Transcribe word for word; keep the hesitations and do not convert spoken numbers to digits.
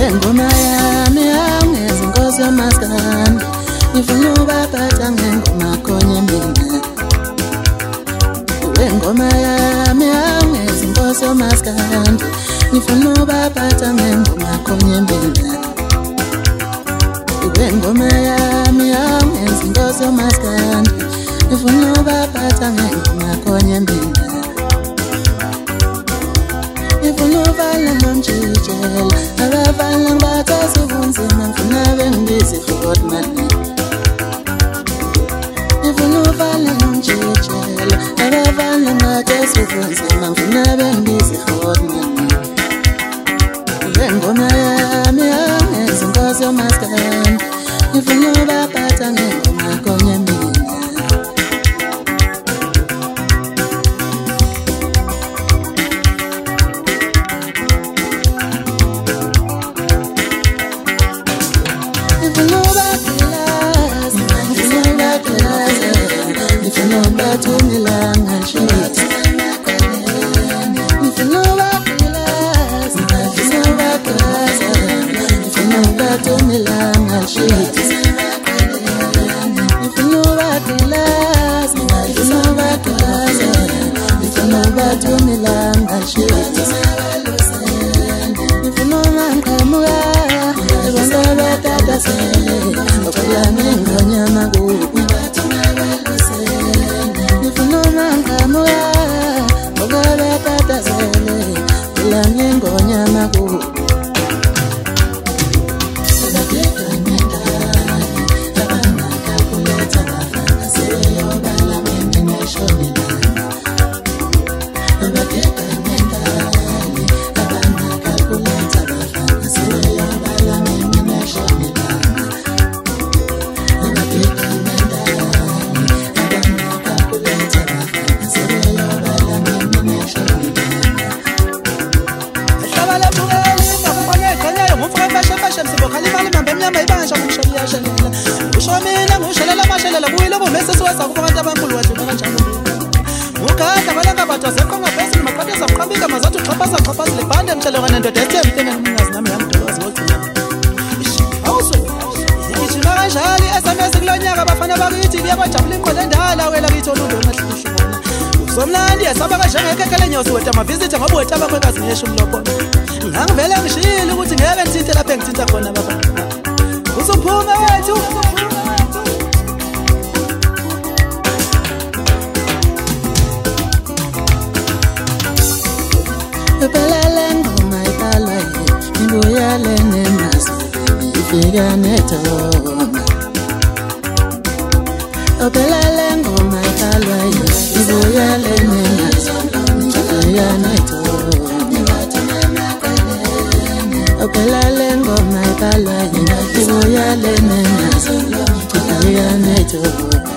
Ngoma yami angeze inkosi yamaskandi ngifuna ubaphatha ngengoma konye mina Ngoma yami angeze inkosi yamaskandi ngifuna ubaphatha ngengoma konye mina Ngoma yami angeze inkosi yamaskandi ngifuna ubaphatha ngengoma konye mina Ngifuna uvala nomjijela abavala ngibathatha ubunzima ngifuna bengibize for money Ngifuna uvala nomjijela abavala ngibathatha ubunzima ngifuna bengibize for money Ngoma yami angeze inkosi yamaskandi ngifuna ubaphatha ngengoma konye mina Somnandi yasabaka njengekekele nyosi wethu amavisitha ngoba wethu abakhwekazi ngisho umlobo ngangivele ngishilo ukuthi ngeke ngithinte lapha engithinta khona baba Usuphume wethu Upelele ngoma ibalwa ngiyale nemazi ifika netona Upelele ngoma ibalwa ngiyale nemazi ifika netona Upelele ngoma ibalwa ngiyale nemazi ifika netona